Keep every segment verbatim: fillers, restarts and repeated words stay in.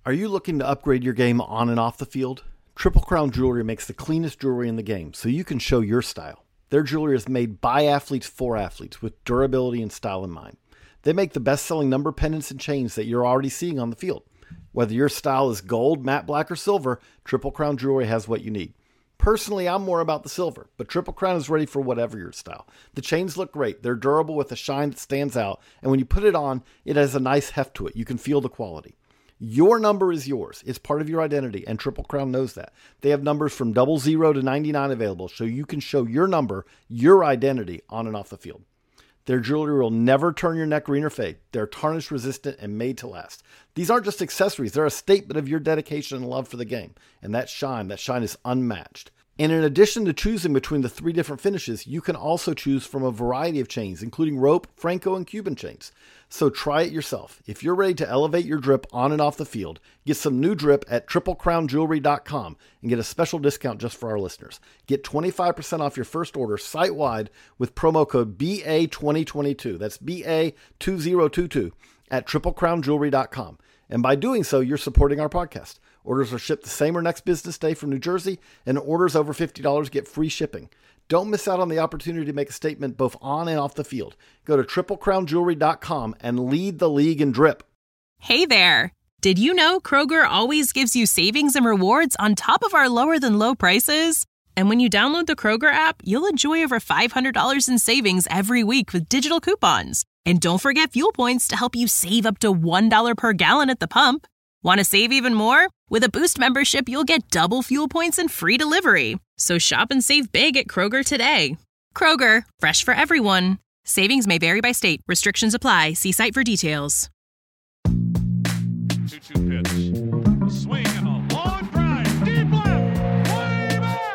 Are you looking to upgrade your game on and off the field? Triple Crown Jewelry makes the cleanest jewelry in the game, so you can show your style. Their jewelry is made by athletes for athletes with durability and style in mind. They make the best-selling number pendants and chains that you're already seeing on the field. Whether your style is gold, matte black, or silver, Triple Crown Jewelry has what you need. Personally, I'm more about the silver, but Triple Crown is ready for whatever your style. The chains look great. They're durable with a shine that stands out, and when you put it on, it has a nice heft to it. You can feel the quality. Your number is yours. It's part of your identity, and Triple Crown knows that. They have numbers from double zero to ninety-nine available, so you can show your number, your identity, on and off the field. Their jewelry will never turn your neck green or fade. They're tarnish resistant and made to last. These aren't just accessories. They're a statement of your dedication and love for the game. And that shine, that shine is unmatched. And in addition to choosing between the three different finishes, you can also choose from a variety of chains, including rope, Franco, and Cuban chains. So try it yourself. If you're ready to elevate your drip on and off the field, get some new drip at triple crown jewelry dot com and get a special discount just for our listeners. Get twenty-five percent off your first order site-wide with promo code B A twenty twenty-two. That's B A two thousand twenty-two at triple crown jewelry dot com. And by doing so, you're supporting our podcast. Orders are shipped the same or next business day from New Jersey, and orders over fifty dollars get free shipping. Don't miss out on the opportunity to make a statement both on and off the field. Go to triple crown jewelry dot com and lead the league in drip. Hey there! Did you know Kroger always gives you savings and rewards on top of our lower-than-low prices? And when you download the Kroger app, you'll enjoy over five hundred dollars in savings every week with digital coupons. And don't forget fuel points to help you save up to one dollar per gallon at the pump. Want to save even more? With a Boost membership, you'll get double fuel points and free delivery. So shop and save big at Kroger today. Kroger, fresh for everyone. Savings may vary by state. Restrictions apply. See site for details. two two pitch. A swing and a long drive. Deep left. Way back.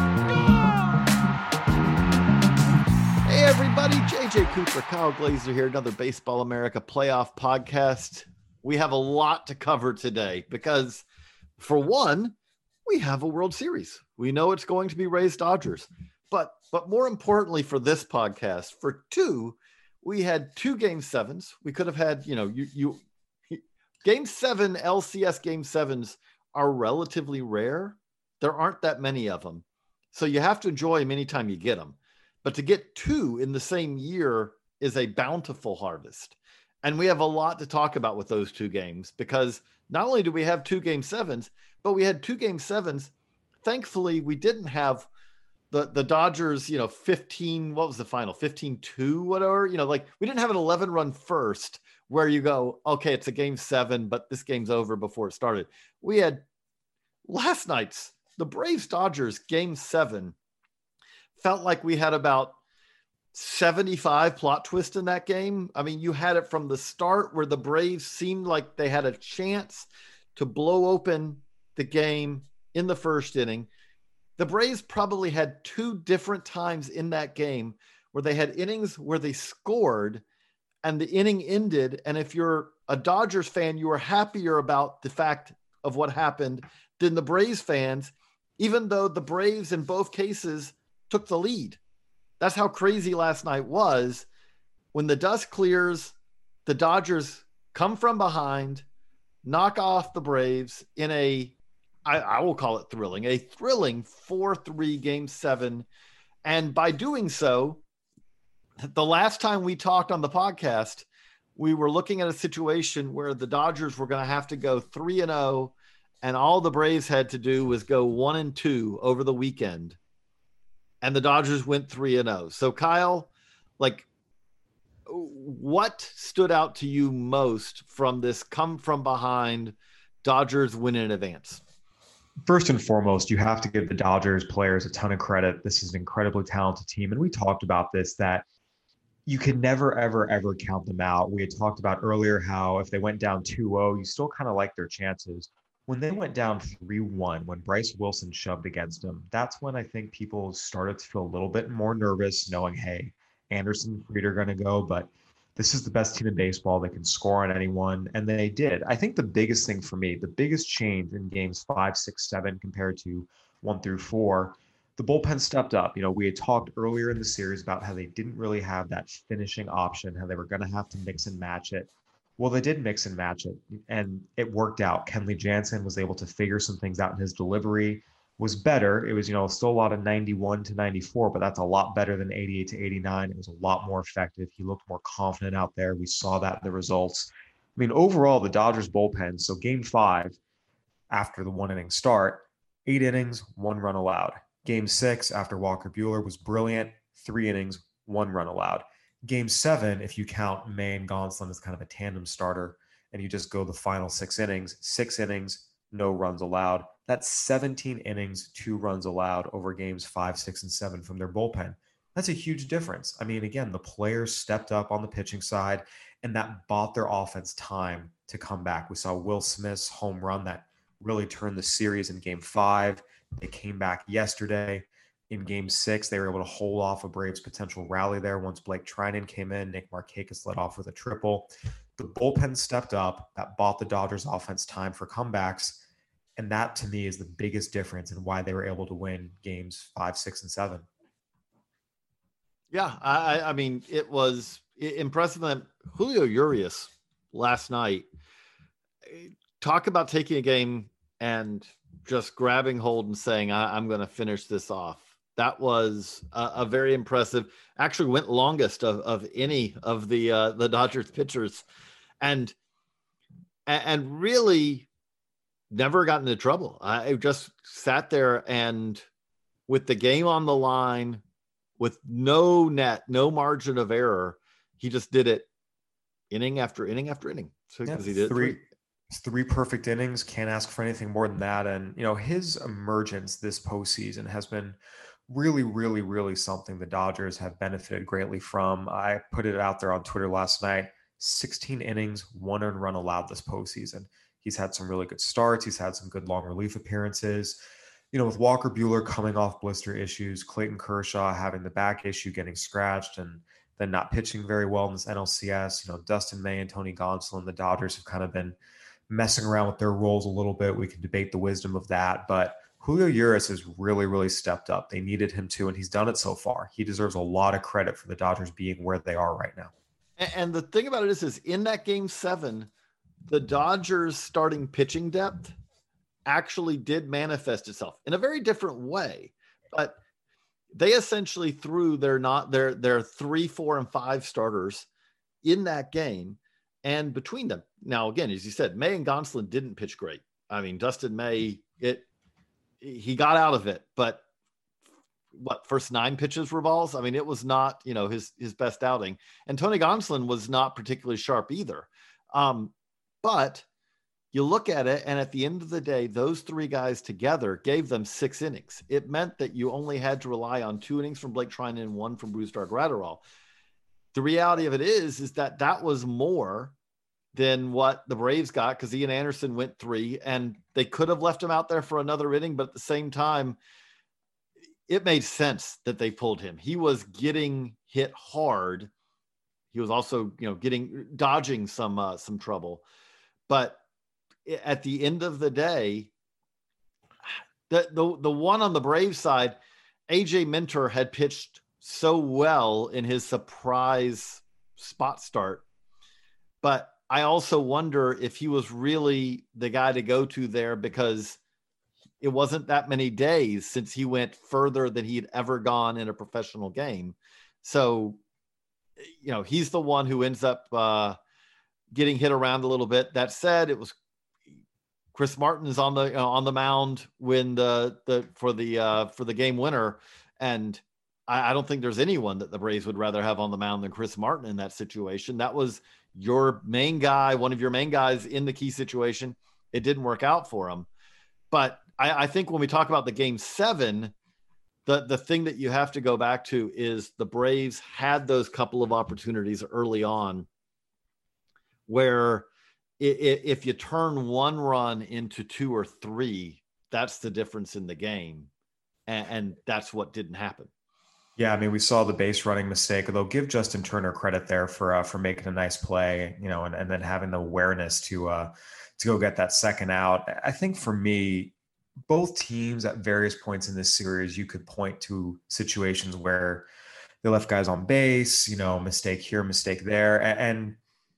Gone! Hey everybody, J J Cooper, Kyle Glazer here, another Baseball America playoff podcast. We have a lot to cover today because, for one, we have a World Series. We know it's going to be Rays Dodgers. But but more importantly for this podcast, for two, we had two game sevens. We could have had, you know, you you game seven L C S game sevens are relatively rare. There aren't that many of them. So you have to enjoy them anytime you get them. But to get two in the same year is a bountiful harvest. And we have a lot to talk about with those two games because not only do we have two game sevens, but we had two game sevens. Thankfully, we didn't have the, the Dodgers, you know, fifteen, what was the final? fifteen two, whatever, you know, like we didn't have an eleven run first where you go, okay, it's a game seven, but this game's over before it started. We had last night's, the Braves Dodgers game seven felt like we had about seventy-five plot twist in that game. I mean, you had it from the start where the Braves seemed like they had a chance to blow open the game in the first inning. The Braves probably had two different times in that game where they had innings where they scored and the inning ended. And if you're a Dodgers fan, you were happier about the fact of what happened than the Braves fans, even though the Braves in both cases took the lead. That's how crazy last night was. When the dust clears, the Dodgers come from behind, knock off the Braves in a, I, I will call it thrilling, a thrilling four three game seven. And by doing so, the last time we talked on the podcast, we were looking at a situation where the Dodgers were going to have to go three and oh, and all the Braves had to do was go one and two over the weekend. And the Dodgers went three and oh. So Kyle, like, what stood out to you most from this come from behind Dodgers win in advance? First and foremost, you have to give the Dodgers players a ton of credit. This is an incredibly talented team. And we talked about this, that you can never, ever, ever count them out. We had talked about earlier how if they went down two oh, you still kind of like their chances. When they went down three one, when Bryce Wilson shoved against them, that's when I think people started to feel a little bit more nervous, knowing, hey, Anderson and Fried are going to go, but this is the best team in baseball. They can score on anyone, and they did. I think the biggest thing for me, the biggest change in games five, six, seven compared to one through four, the bullpen stepped up. You know, we had talked earlier in the series about how they didn't really have that finishing option, how they were going to have to mix and match it. Well, they did mix and match it, and it worked out. Kenley Jansen was able to figure some things out in his delivery, was better. It was, you know, still a lot of ninety-one to ninety-four, but that's a lot better than eighty-eight to eighty-nine. It was a lot more effective. He looked more confident out there. We saw that in the results. I mean, overall, the Dodgers bullpen, so game five, after the one inning start, eight innings, one run allowed. Game six, after Walker Buehler was brilliant, three innings, one run allowed. Game seven, if you count May and Gonsolin as kind of a tandem starter, and you just go the final six innings, six innings, no runs allowed. That's seventeen innings, two runs allowed over games five, six, and seven from their bullpen. That's a huge difference. I mean, again, the players stepped up on the pitching side, and that bought their offense time to come back. We saw Will Smith's home run that really turned the series in game five. They came back yesterday. In game six, they were able to hold off a Braves potential rally there once Blake Trinan came in. Nick Markakis led off with a triple. The bullpen stepped up. That bought the Dodgers offense time for comebacks. And that, to me, is the biggest difference in why they were able to win games five, six, and seven. Yeah, I, I mean, it was impressive that Julio Urias last night, talk about taking a game and just grabbing hold and saying, I, I'm going to finish this off. That was a, a very impressive, actually went longest of, of any of the uh, the Dodgers pitchers, and and really never got into trouble. I just sat there and with the game on the line, with no net, no margin of error, he just did it inning after inning after inning. So because yeah, he did three, three. Three perfect innings, can't ask for anything more than that. And, you know, his emergence this postseason has been really, really, really something the Dodgers have benefited greatly from. I put it out there on Twitter last night, sixteen innings, one earned run allowed this postseason. He's had some really good starts. He's had some good long relief appearances. You know, with Walker Buehler coming off blister issues, Clayton Kershaw having the back issue, getting scratched, and then not pitching very well in this N L C S, you know, Dustin May and Tony Gonsolin, the Dodgers have kind of been messing around with their roles a little bit. We can debate the wisdom of that, but Julio Urias has really, really stepped up. They needed him to, and he's done it so far. He deserves a lot of credit for the Dodgers being where they are right now. And the thing about it is, is in that game seven, the Dodgers starting pitching depth actually did manifest itself in a very different way, but they essentially threw their not their, their three, four, and five starters in that game. And between them, now, again, as you said, May and Gonsolin didn't pitch great. I mean, Dustin May, it he got out of it, but what, first nine pitches were balls? I mean, it was not, you know, his his best outing. And Tony Gonsolin was not particularly sharp either. Um, but you look at it, and at the end of the day, those three guys together gave them six innings. It meant that you only had to rely on two innings from Blake Trinan and one from Brusdar Graterol. The reality of it is, is that that was more than what the Braves got, because Ian Anderson went three, and they could have left him out there for another inning, but at the same time, it made sense that they pulled him. He was getting hit hard. He was also, you know, getting dodging some uh, some trouble. But at the end of the day, the the the one on the Braves side, A J Minter had pitched so well in his surprise spot start, but I also wonder if he was really the guy to go to there, because it wasn't that many days since he went further than he had ever gone in a professional game. So, you know, he's the one who ends up uh, getting hit around a little bit. That said, it was Chris Martin's on the you know, on the mound when the the for the uh, for the game winner, and I, I don't think there's anyone that the Braves would rather have on the mound than Chris Martin in that situation. That was your main guy, one of your main guys in the key situation. It didn't work out for him. But I, I think when we talk about the game seven, the, the thing that you have to go back to is the Braves had those couple of opportunities early on where if, if you turn one run into two or three, that's the difference in the game. And, and that's what didn't happen. Yeah, I mean, we saw the base running mistake, although give Justin Turner credit there for uh, for making a nice play, you know, and, and then having the awareness to uh, to go get that second out. I think for me, both teams at various points in this series, you could point to situations where they left guys on base, you know, mistake here, mistake there. And, and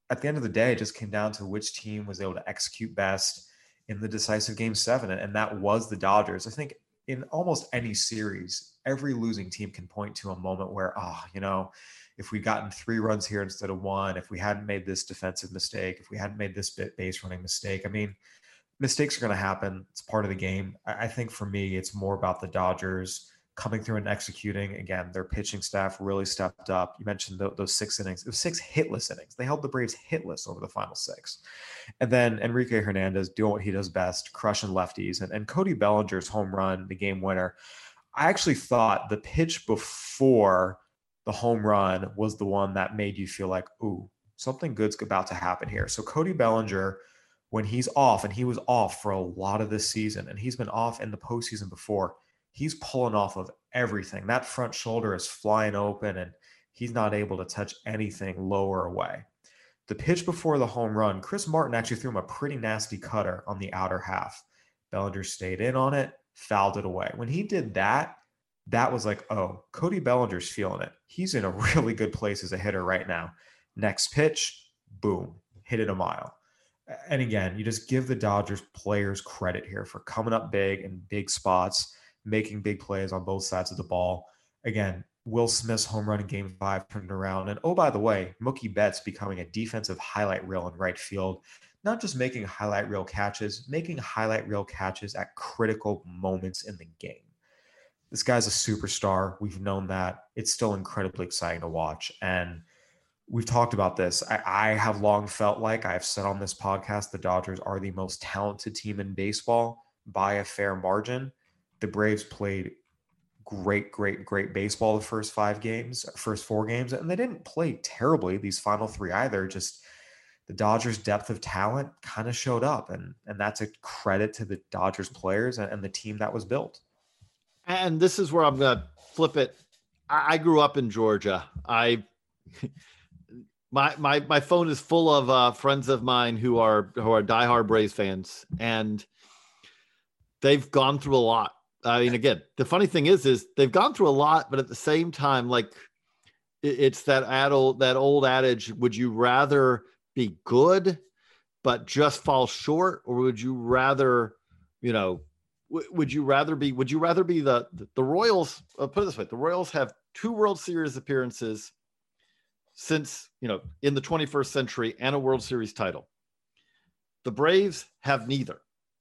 at the end of the day, it just came down to which team was able to execute best in the decisive game seven. And that was the Dodgers. I think in almost any series, every losing team can point to a moment where, oh, you know, if we'd gotten three runs here instead of one, if we hadn't made this defensive mistake, if we hadn't made this base running mistake. I mean, mistakes are going to happen. It's part of the game. I think for me, it's more about the Dodgers coming through and executing. Again, their pitching staff really stepped up. You mentioned those six innings. It was six hitless innings. They held the Braves hitless over the final six. And then Enrique Hernandez doing what he does best, crushing lefties. And, and Cody Bellinger's home run, the game winner. I actually thought the pitch before the home run was the one that made you feel like, ooh, something good's about to happen here. So Cody Bellinger, when he's off, and he was off for a lot of this season, and he's been off in the postseason before, he's pulling off of everything. That front shoulder is flying open, and he's not able to touch anything lower away. The pitch before the home run, Chris Martin actually threw him a pretty nasty cutter on the outer half. Bellinger stayed in on it, fouled it away. When he did that, that was like, oh, Cody Bellinger's feeling it. He's in a really good place as a hitter right now. Next pitch, boom, hit it a mile. And again, you just give the Dodgers players credit here for coming up big in big spots, making big plays on both sides of the ball. Again, Will Smith's home run in game five turned around. And oh, by the way, Mookie Betts becoming a defensive highlight reel in right field, not just making highlight reel catches, making highlight reel catches at critical moments in the game. This guy's a superstar. We've known that. It's still incredibly exciting to watch. And we've talked about this. I, I have long felt like I've said on this podcast, the Dodgers are the most talented team in baseball by a fair margin. The Braves played great, great, great baseball the first five games, first four games, and they didn't play terribly these final three either. Just the Dodgers' depth of talent kind of showed up, and, and that's a credit to the Dodgers players and, and the team that was built. And this is where I'm going to flip it. I, I grew up in Georgia. I my my my phone is full of uh, friends of mine who are who are diehard Braves fans, and they've gone through a lot. I mean, again, the funny thing is, is they've gone through a lot, but at the same time, like it, it's that adult, that old adage: would you rather be good, but just fall short, or would you rather, you know, w- would you rather be, would you rather be the the, the Royals? Uh, put it this way: the Royals have two World Series appearances since, you know, in the twenty-first century, and a World Series title. The Braves have neither.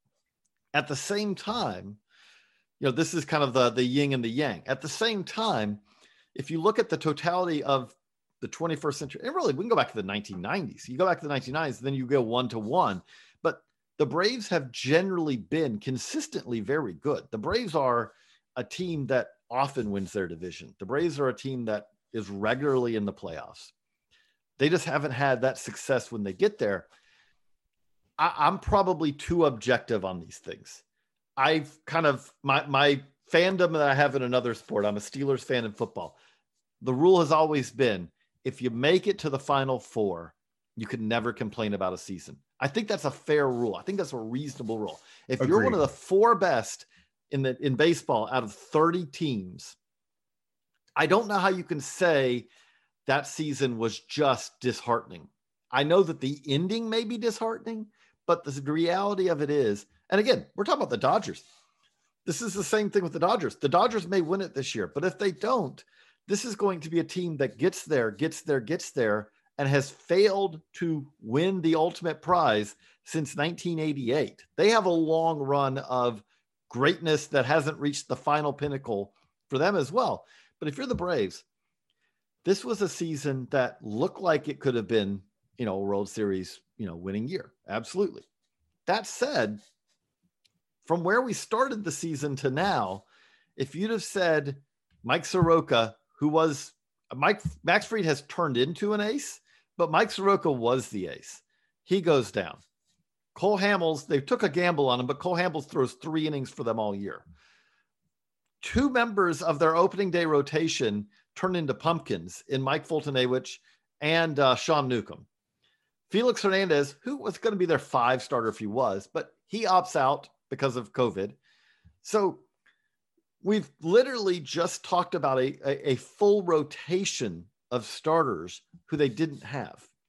At the same time, you know, this is kind of the, the yin and the yang. At the same time, if you look at the totality of the twenty-first century, and really we can go back to the nineteen nineties. You go back to the nineteen nineties, then you go one to one. But the Braves have generally been consistently very good. The Braves are a team that often wins their division. The Braves are a team that is regularly in the playoffs. They just haven't had that success when they get there. I, I'm probably too objective on these things. I've kind of, my, my fandom that I have in another sport, I'm a Steelers fan in football. The rule has always been, if you make it to the Final Four, you can never complain about a season. I think that's a fair rule. I think that's a reasonable rule. If Agreed. You're one of the four best in the in baseball out of thirty teams, I don't know how you can say that season was just disheartening. I know that the ending may be disheartening, but the reality of it is, and again, we're talking about the Dodgers. This is the same thing with the Dodgers. The Dodgers may win it this year, but if they don't, this is going to be a team that gets there, gets there, gets there, and has failed to win the ultimate prize since nineteen eighty-eight. They have a long run of greatness that hasn't reached the final pinnacle for them as well. But if you're the Braves, this was a season that looked like it could have been, you know, a World Series, you know, winning year. Absolutely. That said, from where we started the season to now, if you'd have said Mike Soroka, who was Mike, Max Fried has turned into an ace, but Mike Soroka was the ace. He goes down. Cole Hamels, they took a gamble on him, but Cole Hamels throws three innings for them all year. Two members of their opening day rotation turned into pumpkins in Mike Foltynewicz and uh, Sean Newcomb. Felix Hernandez, who was going to be their five starter if he was, but he opts out because of COVID. So we've literally just talked about a, a, a full rotation of starters who they didn't have.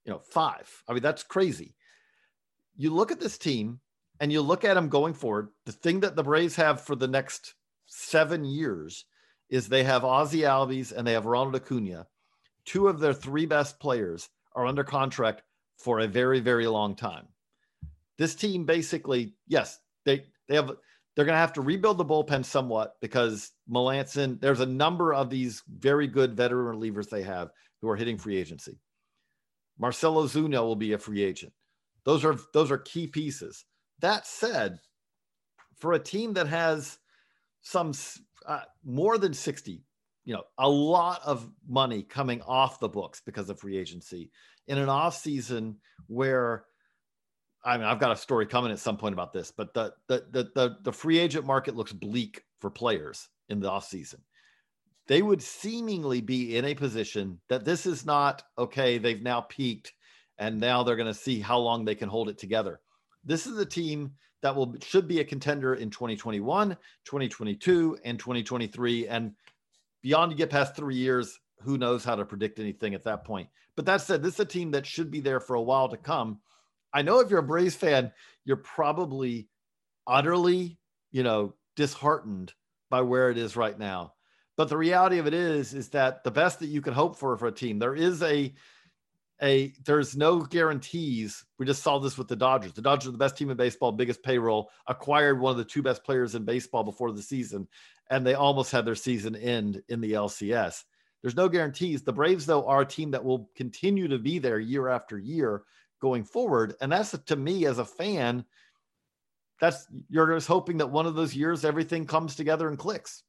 you know, five. I mean, that's crazy. You look at this team and you look at them going forward. The thing that the Braves have for the next seven years is they have Ozzie Albies and they have Ronald Acuna. Two of their three best players are under contract for a very, very long time. This team basically, yes, they, they have, they're going to have to rebuild the bullpen somewhat because Melancon, there's a number of these very good veteran relievers they have who are hitting free agency. Marcell Ozuna will be a free agent. Those are, those are key pieces. That said, for a team that has some uh, more than sixty, you know, a lot of money coming off the books because of free agency in an off season where, I mean, I've got a story coming at some point about this, but the, the, the, the, the free agent market looks bleak for players in the off season. They would seemingly be in a position that this is not, okay, they've now peaked and now they're going to see how long they can hold it together. This is a team that will should be a contender in twenty twenty-one, twenty twenty-two, and twenty twenty-three. And beyond, you get past three years, who knows how to predict anything at that point. But that said, this is a team that should be there for a while to come. I know if you're a Braves fan, you're probably utterly, you know, disheartened by where it is right now. But the reality of it is, is that the best that you can hope for for a team, there is a, a, there's no guarantees. We just saw this with the Dodgers. The Dodgers are the best team in baseball, biggest payroll, acquired one of the two best players in baseball before the season, and they almost had their season end in the L C S. There's no guarantees. The Braves, though, are a team that will continue to be there year after year going forward. And that's, to me, as a fan, that's, you're just hoping that one of those years everything comes together and clicks.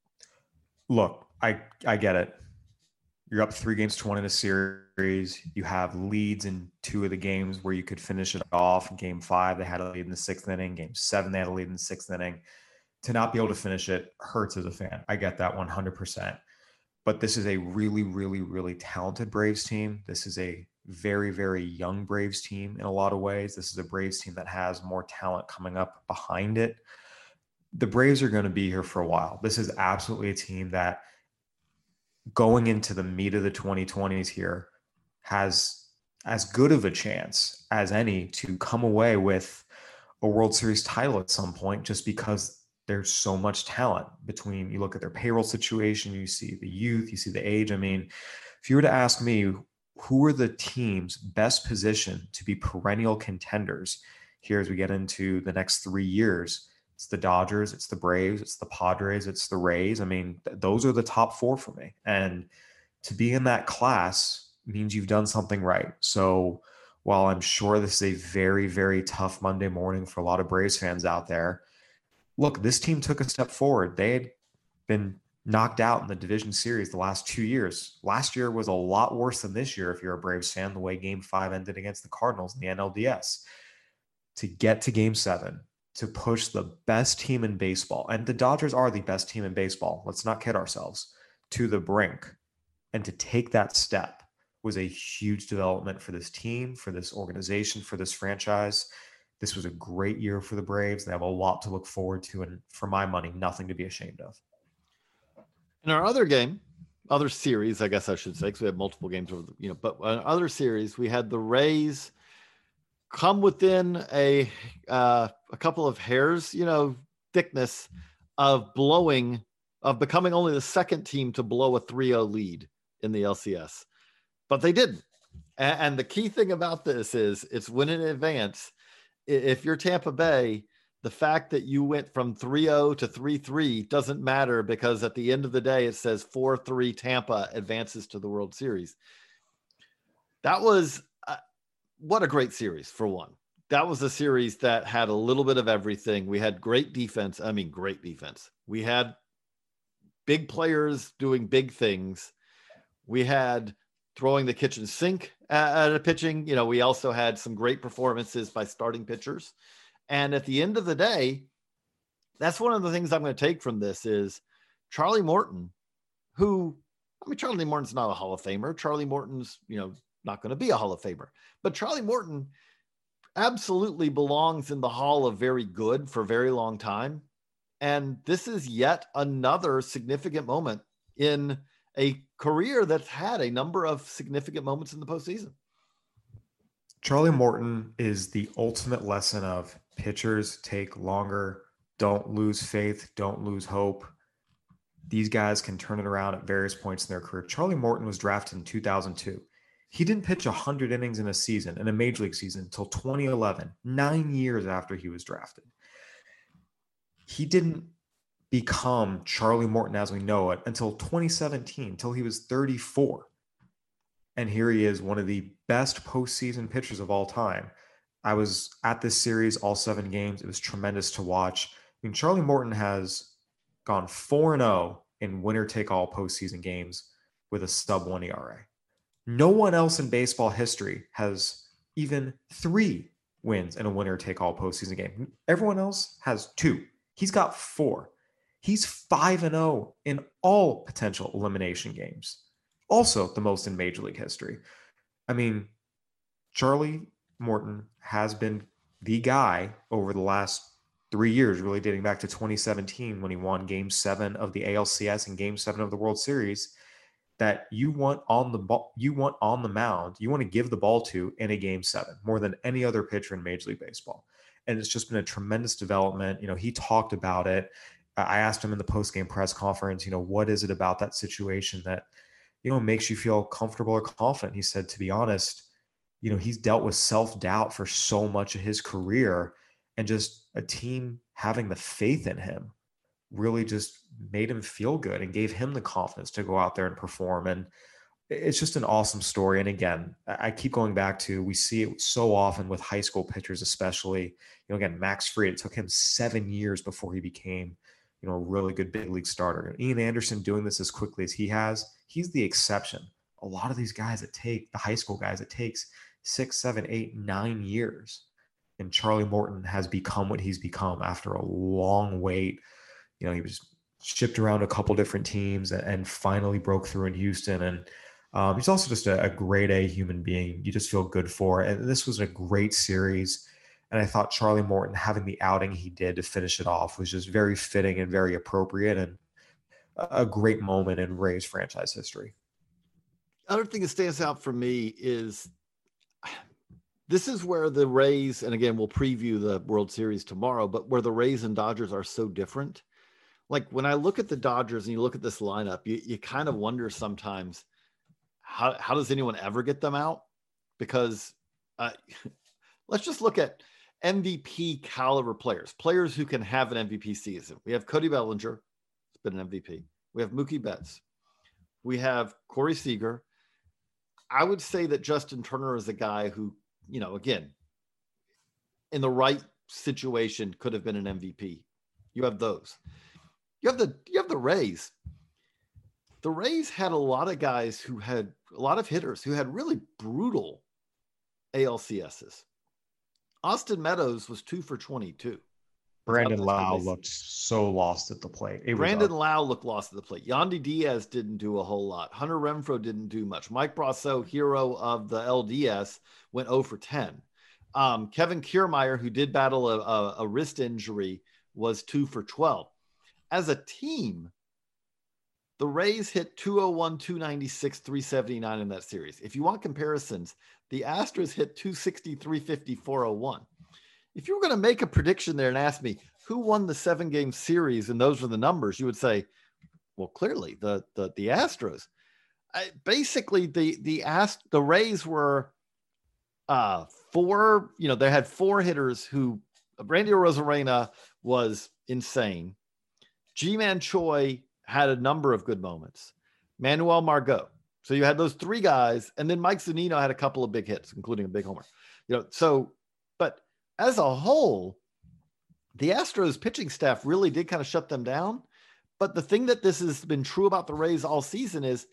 Look, I, I get it. You're up three games to one in a series. You have leads in two of the games where you could finish it off. Game five, they had a lead in the sixth inning. Game seven, they had a lead in the sixth inning. To not be able to finish it hurts as a fan. I get that one hundred percent. But this is a really, really, really talented Braves team. This is a very, very young Braves team in a lot of ways. This is a Braves team that has more talent coming up behind it. The Braves are going to be here for a while. This is absolutely a team that, going into the meat of the twenty twenties here, has as good of a chance as any to come away with a World Series title at some point, just because there's so much talent between, you look at their payroll situation, you see the youth, you see the age. I mean, if you were to ask me, who are the teams best positioned to be perennial contenders here as we get into the next three years, it's the Dodgers, it's the Braves, it's the Padres, it's the Rays. I mean, th- those are the top four for me. And to be in that class means you've done something right. So while I'm sure this is a very, very tough Monday morning for a lot of Braves fans out there, look, this team took a step forward. They had been knocked out in the division series the last two years. Last year was a lot worse than this year if you're a Braves fan, the way game five ended against the Cardinals in the N L D S. To get to game seven, to push the best team in baseball, and the Dodgers are the best team in baseball, let's not kid ourselves, to the brink, and to take that step was a huge development for this team, for this organization, for this franchise. This was a great year for the Braves. They have a lot to look forward to, and for my money, nothing to be ashamed of. In our other game, other series, I guess I should say, because we had multiple games over the, you know, but in other series, we had the Rays come within a uh, a couple of hairs, you know, thickness of blowing, of becoming only the second team to blow a three oh lead in the L C S. But they didn't. And, and the key thing about this is it's win in advance. If you're Tampa Bay, the fact that you went from three oh to three three doesn't matter, because at the end of the day, it says four three Tampa advances to the World Series. That was uh, what a great series, for one. That was a series that had a little bit of everything. We had great defense. I mean, great defense. We had big players doing big things. We had throwing the kitchen sink at a pitching. You know, we also had some great performances by starting pitchers. And at the end of the day, that's one of the things I'm going to take from this is Charlie Morton, who, I mean, Charlie Morton's not a Hall of Famer. Charlie Morton's, you know, not going to be a Hall of Famer, but Charlie Morton absolutely belongs in the Hall of Very Good for a very long time. And this is yet another significant moment in a career that's had a number of significant moments in the postseason. Charlie Morton is the ultimate lesson of pitchers take longer. Don't lose faith. Don't lose hope. These guys can turn it around at various points in their career. Charlie Morton was drafted in two thousand two. He didn't pitch one hundred innings in a season, in a major league season, until twenty eleven, nine years after he was drafted. He didn't become Charlie Morton as we know it until twenty seventeen, until he was thirty-four. And here he is, one of the best postseason pitchers of all time. I was at this series, all seven games. It was tremendous to watch. I mean, Charlie Morton has gone four and oh in winner-take-all postseason games with a sub one E R A. No one else in baseball history has even three wins in a winner-take-all postseason game. Everyone else has two. He's got four. He's five and oh in all potential elimination games. Also the most in Major League history. I mean, Charlie Morton has been the guy over the last three years, really dating back to twenty seventeen when he won Game seven of the A L C S and Game seven of the World Series, that you want on the ball, you want on the mound, you want to give the ball to in a Game seven more than any other pitcher in Major League Baseball. And it's just been a tremendous development. You know, he talked about it. I asked him in the post-game press conference, you know, what is it about that situation that, you know, makes you feel comfortable or confident? He said, to be honest, you know, he's dealt with self-doubt for so much of his career, and just a team having the faith in him really just made him feel good and gave him the confidence to go out there and perform. And it's just an awesome story. And again, I keep going back to, we see it so often with high school pitchers, especially, you know, again, Max Fried, it took him seven years before he became, you know, a really good big league starter. Ian Anderson doing this as quickly as he has, he's the exception. A lot of these guys that take, the high school guys, it takes six, seven, eight, nine years. And Charlie Morton has become what he's become after a long wait. You know, he was shipped around a couple different teams and, and finally broke through in Houston. And um, he's also just a, a grade A human being. You just feel good for. And this was a great series. And I thought Charlie Morton having the outing he did to finish it off was just very fitting and very appropriate, and a great moment in Rays franchise history. Other thing that stands out for me is this is where the Rays, and again, we'll preview the World Series tomorrow, but where the Rays and Dodgers are so different. Like when I look at the Dodgers and you look at this lineup, you, you kind of wonder sometimes, how, how does anyone ever get them out? Because uh, let's just look at M V P caliber players, players who can have an M V P season. We have Cody Bellinger, it's been an M V P. We have Mookie Betts. We have Corey Seager. I would say that Justin Turner is a guy who, you know, again, in the right situation could have been an M V P. You have those. You have the you have the Rays. The Rays had a lot of guys who had a lot of hitters who had really brutal A L C S's. Austin Meadows was two for twenty-two. Brandon Lau looked so lost at the plate. It Brandon Lau looked lost at the plate. Yandy Diaz didn't do a whole lot. Hunter Renfroe didn't do much. Mike Brasso, hero of the L D S, went oh for ten. Um, Kevin Kiermaier, who did battle a, a, a wrist injury, was two for twelve. As a team, the Rays hit two oh one, two ninety-six, three seventy-nine in that series. If you want comparisons, the Astros hit two sixty, three fifty, four oh one. If you were going to make a prediction there and ask me who won the seven game series and those were the numbers, you would say, well, clearly the, the, the Astros. I, basically the, the Ast the Rays were uh, four, you know, they had four hitters who Randy Arozarena was insane. G-Man Choi had a number of good moments. Manuel Margot. So you had those three guys, and then Mike Zunino had a couple of big hits, including a big homer. You know, so, but as a whole, the Astros pitching staff really did kind of shut them down. But the thing that this has been true about the Rays all season is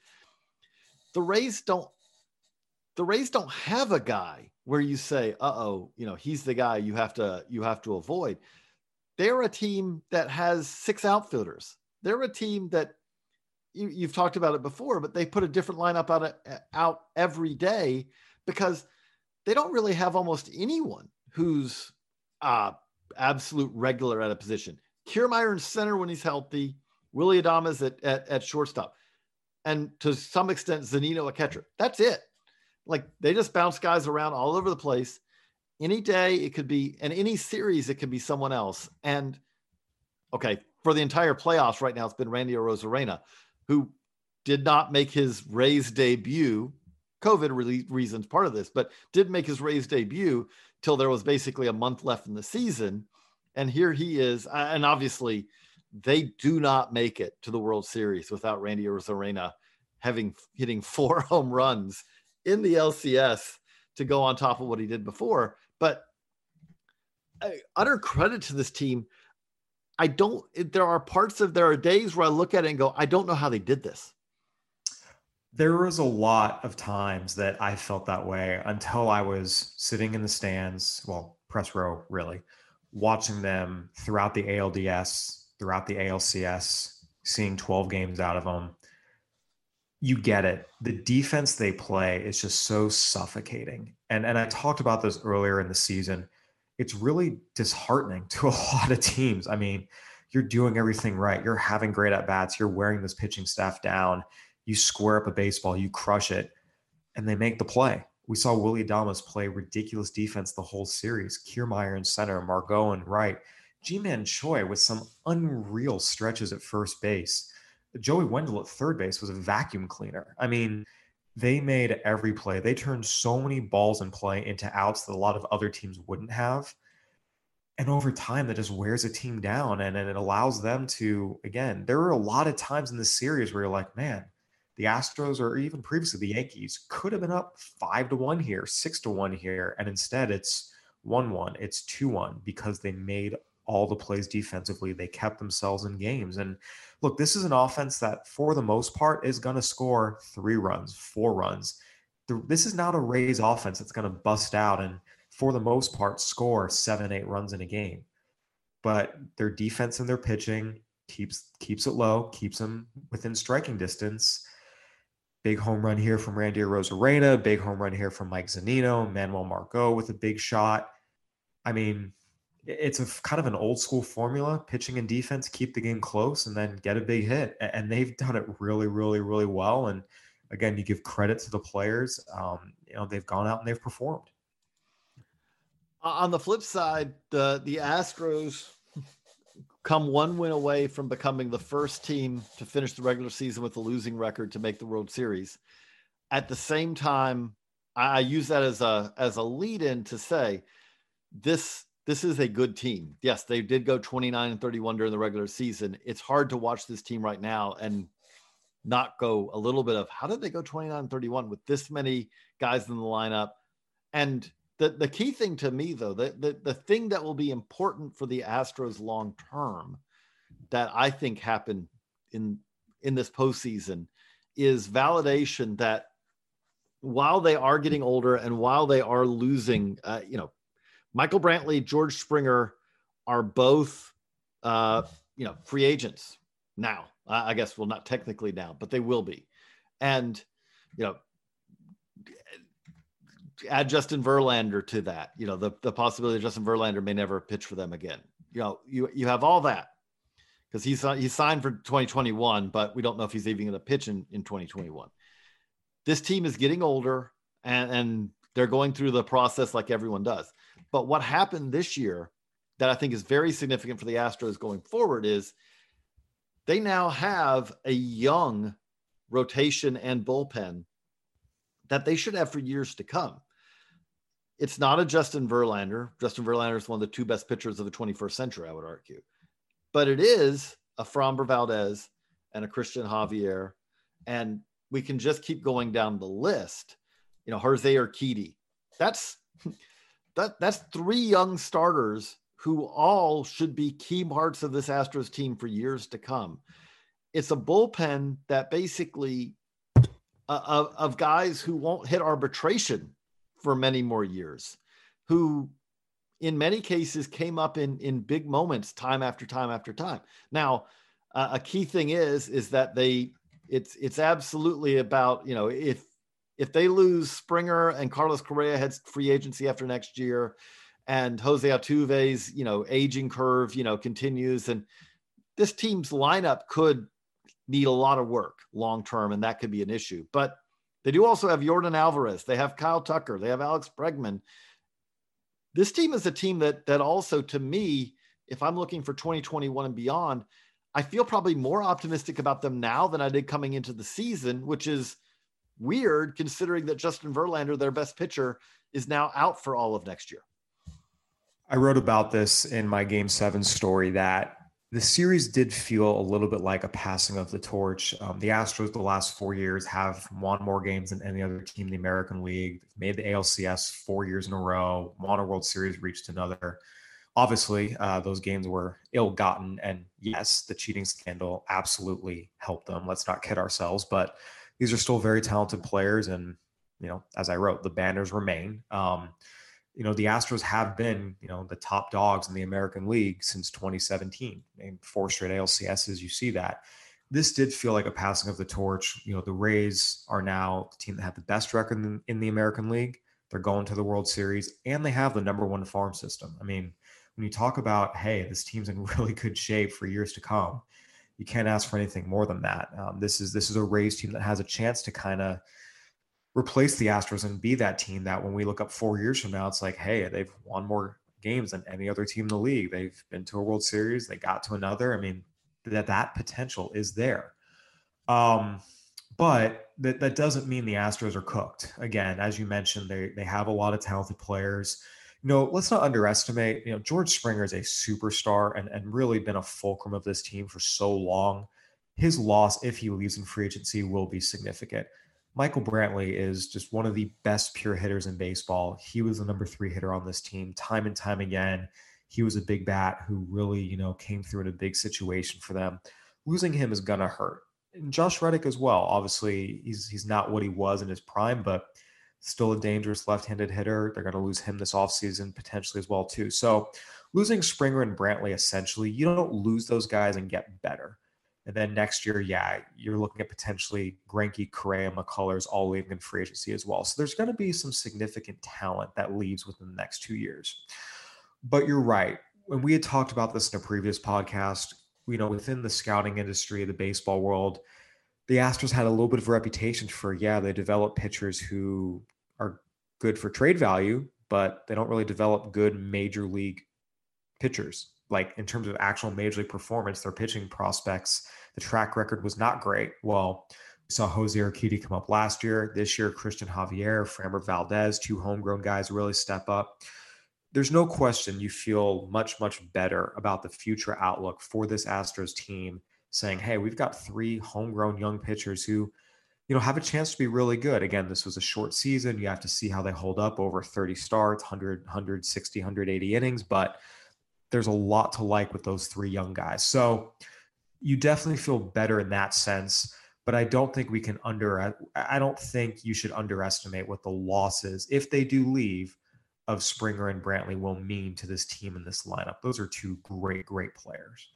the Rays don't, the Rays don't have a guy where you say, uh-oh, you know, he's the guy you have to, you have to avoid. They're a team that has six outfielders. They're a team that you, you've talked about it before, but they put a different lineup out, out every day because they don't really have almost anyone who's uh, absolute regular at a position. Kiermaier in center when he's healthy, Willy Adames at, at, at shortstop, and to some extent, Zunino a catcher. That's it. Like they just bounce guys around all over the place. Any day it could be, and any series, it could be someone else. And okay, for the entire playoffs right now, it's been Randy Arozarena, who did not make his Rays debut, COVID re- reasons part of this, but did make his Rays debut till there was basically a month left in the season. And here he is. And obviously they do not make it to the World Series without Randy Arozarena having hitting four home runs in the L C S to go on top of what he did before. But uh, utter credit to this team. I don't, there are parts of, there are days where I look at it and go, I don't know how they did this. There was a lot of times that I felt that way until I was sitting in the stands, well, press row, really, watching them throughout the A L D S, throughout the A L C S, seeing twelve games out of them. You get it. The defense they play is just so suffocating. And, and I talked about this earlier in the season. It's really disheartening to a lot of teams. I mean, you're doing everything right. You're having great at-bats. You're wearing this pitching staff down. You square up a baseball, you crush it, and they make the play. We saw Willy Adames play ridiculous defense the whole series. Kiermaier in center, Margot in right. Ji-Man Choi with some unreal stretches at first base. Joey Wendell at third base was a vacuum cleaner. I mean, they made every play. They turned so many balls in play into outs that a lot of other teams wouldn't have. And over time, that just wears a team down, and, and it allows them to, again, there were a lot of times in this series where you're like, man, the Astros, or even previously the Yankees, could have been up five to one here, six to one here, and instead it's one one, it's two one because they made all the plays defensively. They kept themselves in games. And look, this is an offense that, for the most part, is going to score three runs, four runs. The, this is not a Rays offense that's going to bust out and, for the most part, score seven, eight runs in a game. But their defense and their pitching keeps keeps it low, keeps them within striking distance. Big home run here from Randy Arozarena, big home run here from Mike Zunino, Manuel Margot with a big shot. I mean, it's a kind of an old school formula, pitching and defense, keep the game close and then get a big hit. And they've done it really, really, really well. And again, you give credit to the players. Um, you know, they've gone out and they've performed. On the flip side, the, the Astros come one win away from becoming the first team to finish the regular season with a losing record to make the World Series. At the same time, I use that as a, as a lead in to say this, this is a good team. Yes, they did go twenty-nine and thirty-one during the regular season. It's hard to watch this team right now and not go a little bit of, how did they go twenty-nine and thirty-one with this many guys in the lineup? And the, the key thing to me, though, the, the, the thing that will be important for the Astros long term that I think happened in, in this postseason is validation that while they are getting older and while they are losing, uh, you know, Michael Brantley, George Springer are both, uh, you know, free agents now. I guess, well, not technically now, but they will be. And, you know, add Justin Verlander to that, you know, the, the possibility that Justin Verlander may never pitch for them again. You know, you, you have all that because he's, he's signed for twenty twenty-one, but we don't know if he's even going to pitch in, in twenty twenty-one. This team is getting older and, and they're going through the process like everyone does. But what happened this year that I think is very significant for the Astros going forward is they now have a young rotation and bullpen that they should have for years to come. It's not a Justin Verlander. Justin Verlander is one of the two best pitchers of the twenty-first century, I would argue. But it is a Framber Valdez and a Christian Javier. And we can just keep going down the list. You know, Jose Urquidy. That's that, that's three young starters who all should be key parts of this Astros team for years to come. It's a bullpen that basically uh, of, of guys who won't hit arbitration for many more years, who in many cases came up in, in big moments time after time after time. Now, uh, a key thing is, is that they, it's, it's absolutely about, you know, if, if they lose Springer and Carlos Correa heads free agency after next year, and Jose Altuve's, you know, aging curve, you know, continues, and this team's lineup could need a lot of work long-term, and that could be an issue. But They do also have Jordan Alvarez. They have Kyle Tucker. They have Alex Bregman. This team is a team that that also, to me, if I'm looking for twenty twenty-one and beyond, I feel probably more optimistic about them now than I did coming into the season, which is weird considering that Justin Verlander, their best pitcher, is now out for all of next year. I wrote about this in my Game seven story that the series did feel a little bit like a passing of the torch. Um, the Astros the last four years have won more games than any other team in the American League. They've made the A L C S four years in a row, won a World Series, reached another. Obviously, uh, those games were ill-gotten, and yes, the cheating scandal absolutely helped them. Let's not kid ourselves, but these are still very talented players, and, you know, as I wrote, the banners remain. Um, you know, the Astros have been, you know, the top dogs in the American League since twenty seventeen. And four straight A L C Ss, you see that. This did feel like a passing of the torch. You know, the Rays are now the team that had the best record in, in the American League. They're going to the World Series, and they have the number one farm system. I mean, when you talk about, hey, this team's in really good shape for years to come, you can't ask for anything more than that. Um, this is this is a Rays team that has a chance to kind of replace the Astros and be that team that when we look up four years from now, it's like, hey, they've won more games than any other team in the league. They've been to a World Series. They got to another. I mean, that that potential is there. Um, but that, that doesn't mean the Astros are cooked. Again, as you mentioned, they they have a lot of talented players. You know, let's not underestimate, you know, George Springer is a superstar and, and really been a fulcrum of this team for so long. His loss, if he leaves in free agency, will be significant. Michael Brantley is just one of the best pure hitters in baseball. He was the number three hitter on this team time and time again. He was a big bat who really, you know, came through in a big situation for them. Losing him is going to hurt. And Josh Reddick as well. Obviously, he's he's not what he was in his prime, but still a dangerous left-handed hitter. They're going to lose him this offseason potentially as well, too. So losing Springer and Brantley, essentially, you don't lose those guys and get better. And then next year, yeah, you're looking at potentially Greinke, Correa, McCullers all leaving in free agency as well. So there's going to be some significant talent that leaves within the next two years. But you're right. When we had talked about this in a previous podcast, you know, within the scouting industry, the baseball world, the Astros had a little bit of a reputation for, yeah, they develop pitchers who are good for trade value, but they don't really develop good major league pitchers. Like in terms of actual major league performance, their pitching prospects, the track record was not great. Well, we saw Jose Urquidy come up last year. This year, Christian Javier, Framber Valdez, two homegrown guys really step up. There's no question you feel much, much better about the future outlook for this Astros team, saying, hey, we've got three homegrown young pitchers who, you know, have a chance to be really good. Again, this was a short season. You have to see how they hold up over thirty starts, one hundred, one sixty, one eighty innings, but there's a lot to like with those three young guys. So you definitely feel better in that sense, but I don't think we can under, I don't think you should underestimate what the losses, if they do leave, of Springer and Brantley will mean to this team in this lineup. Those are two great, great players.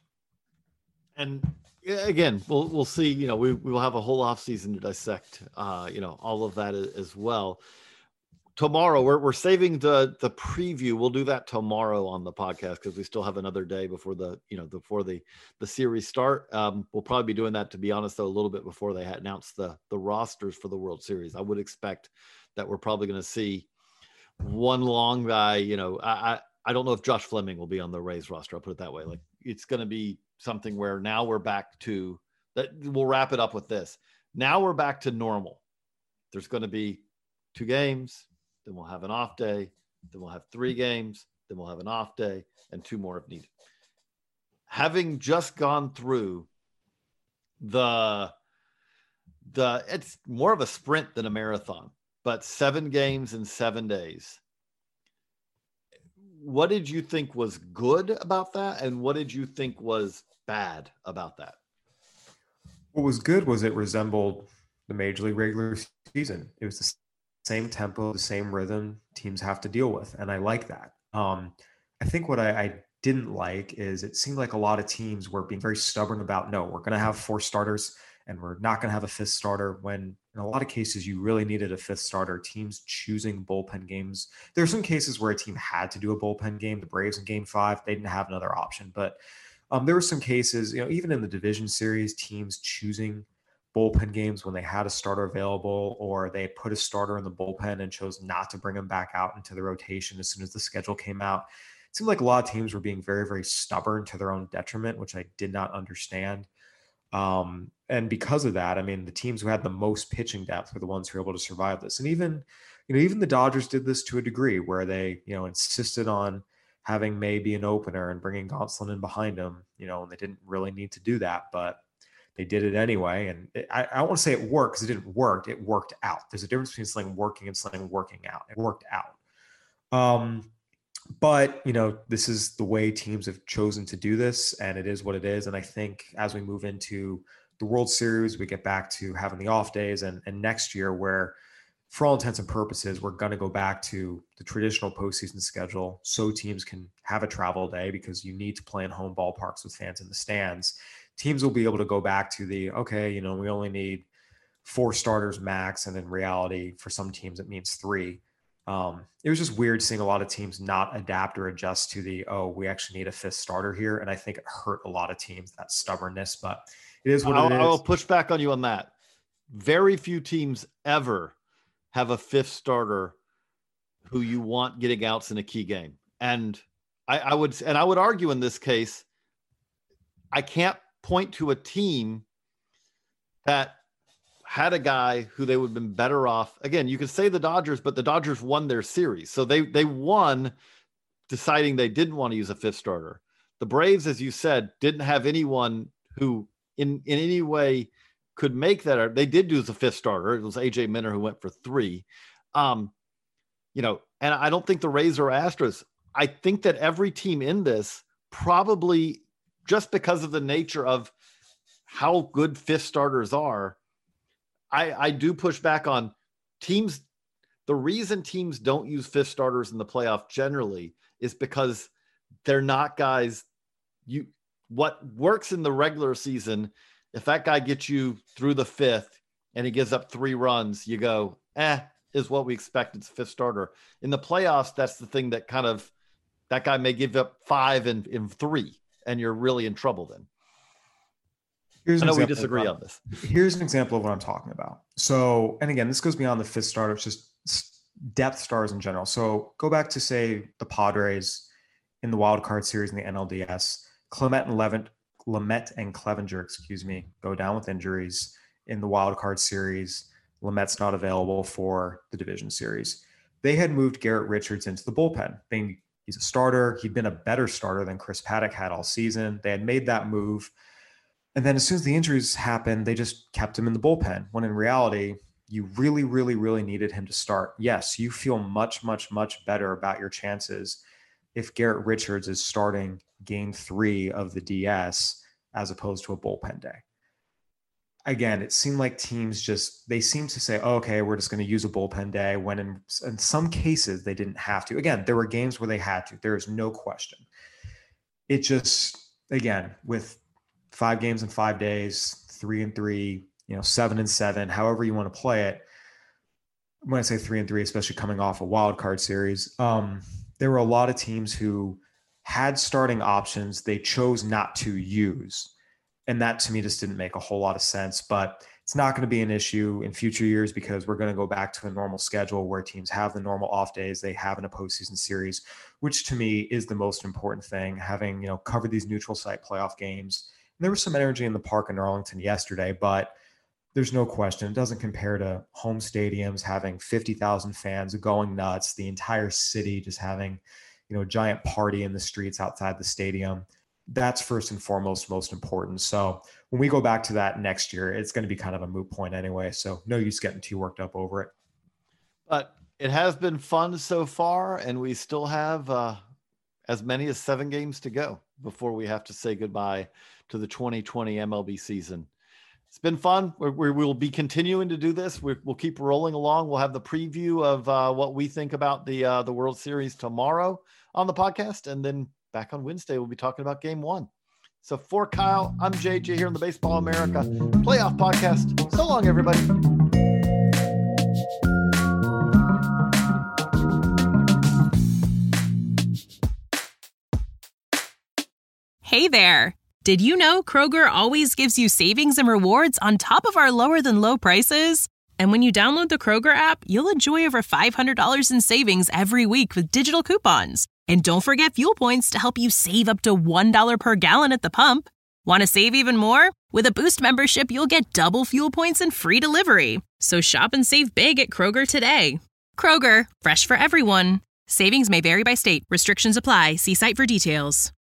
And again, we'll we'll see. You know, we we will have a whole off season to dissect. Uh, you know, all of that as well. Tomorrow, we're we're saving the the preview. We'll do that tomorrow on the podcast because we still have another day before the you know before the the series start. Um, we'll probably be doing that, to be honest, though, a little bit before they had announced the the rosters for the World Series. I would expect that we're probably going to see one long guy. You know, I, I I don't know if Josh Fleming will be on the Rays roster. I'll put it that way. Like it's going to be something where now we're back to that. We'll wrap it up with this. Now we're back to normal. There's going to be two games. Then we'll have an off day. Then we'll have three games. Then we'll have an off day and two more if needed. Having just gone through the, the it's more of a sprint than a marathon, but seven games in seven days. What did you think was good about that? And what did you think was bad about that? What was good was it resembled the Major League regular season. It was the same tempo, the same rhythm teams have to deal with. And I like that. Um, I think what I, I didn't like is it seemed like a lot of teams were being very stubborn about, no, we're going to have four starters and we're not going to have a fifth starter, when in a lot of cases you really needed a fifth starter. Teams choosing bullpen games. There are some cases where a team had to do a bullpen game. The Braves in game five, they didn't have another option. But um, there were some cases, you know, even in the division series, teams choosing bullpen games when they had a starter available, or they put a starter in the bullpen and chose not to bring him back out into the rotation as soon as the schedule came out. It seemed like a lot of teams were being very, very stubborn to their own detriment, which I did not understand. Um, and because of that, I mean, the teams who had the most pitching depth were the ones who were able to survive this. And even, you know, even the Dodgers did this to a degree where they, you know, insisted on having May be an opener and bringing Gonsolin in behind him, you know, and they didn't really need to do that, but they did it anyway. And it, I, I don't want to say it worked because it didn't work. It worked out. There's a difference between something working and something working out. It worked out. Um, but, you know, this is the way teams have chosen to do this, and it is what it is. And I think as we move into the World Series, we get back to having the off days, and, and next year where, for all intents and purposes, we're going to go back to the traditional postseason schedule so teams can have a travel day because you need to play in home ballparks with fans in the stands. Teams will be able to go back to the, okay, you know, we only need four starters max. And in reality, for some teams, it means three. Um, it was just weird seeing a lot of teams not adapt or adjust to the, oh, we actually need a fifth starter here. And I think it hurt a lot of teams, that stubbornness, but it is what I'll, it is. I'll push back on you on that. Very few teams ever have a fifth starter who you want getting outs in a key game. And I, I would, and I would argue in this case, I can't point to a team that had a guy who they would have been better off. Again, you could say the Dodgers, but the Dodgers won their series. So they, they won deciding they didn't want to use a fifth starter. The Braves, as you said, didn't have anyone who in, in any way could make that. They did use a fifth starter. It was A J Minter who went for three. Um, you know, and I don't think the Rays or Astros, I think that every team in this probably, just because of the nature of how good fifth starters are, I, I do push back on teams. The reason teams don't use fifth starters in the playoff generally is because they're not guys. You, what works in the regular season, if that guy gets you through the fifth and he gives up three runs, you go, eh, is what we expect. It's fifth starter. In the playoffs, that's the thing that kind of, that guy may give up five and in three, and you're really in trouble then. Here's I know we disagree about, on this. Here's an example of what I'm talking about. So, and again, this goes beyond the fifth starter, it's just depth stars in general. So go back to, say, the Padres in the wild card series in the N L D S. Clement and Levin, Lamet and Clevenger, excuse me, go down with injuries in the wild card series. Lamet's not available for the division series. They had moved Garrett Richards into the bullpen. They, he's a starter. He'd been a better starter than Chris Paddock had all season. They had made that move. And then as soon as the injuries happened, they just kept him in the bullpen, when in reality, you really, really, really needed him to start. Yes, you feel much, much, much better about your chances if Garrett Richards is starting game three of the D S as opposed to a bullpen day. Again, it seemed like teams just, they seem to say, oh, okay, we're just going to use a bullpen day, when in, in some cases they didn't have to. Again, there were games where they had to. There is no question. It just, again, with five games in five days, three and three, you know, seven and seven, however you want to play it. When I say three and three, especially coming off a wild card series, um, there were a lot of teams who had starting options they chose not to use. And that to me just didn't make a whole lot of sense, but it's not going to be an issue in future years because we're going to go back to a normal schedule where teams have the normal off days they have in a postseason series, which to me is the most important thing, having, you know, covered these neutral site playoff games. And there was some energy in the park in Arlington yesterday, but there's no question. It doesn't compare to home stadiums having fifty thousand fans going nuts, the entire city just having, you know, a giant party in the streets outside the stadium. That's first and foremost most important. So when we go back to that next year, it's going to be kind of a moot point anyway. So no use getting too worked up over it. But it has been fun so far, and we still have uh, as many as seven games to go before we have to say goodbye to the twenty twenty M L B season. It's been fun. We're, we will be continuing to do this. We're, we'll keep rolling along. We'll have the preview of uh, what we think about the uh, the World Series tomorrow on the podcast, and then back on Wednesday, we'll be talking about game one. So for Kyle, I'm J J here on the Baseball America Playoff Podcast. So long, everybody. Hey there. Did you know Kroger always gives you savings and rewards on top of our lower than low prices? And when you download the Kroger app, you'll enjoy over five hundred dollars in savings every week with digital coupons. And don't forget fuel points to help you save up to one dollar per gallon at the pump. Want to save even more? With a Boost membership, you'll get double fuel points and free delivery. So shop and save big at Kroger today. Kroger, fresh for everyone. Savings may vary by state. Restrictions apply. See site for details.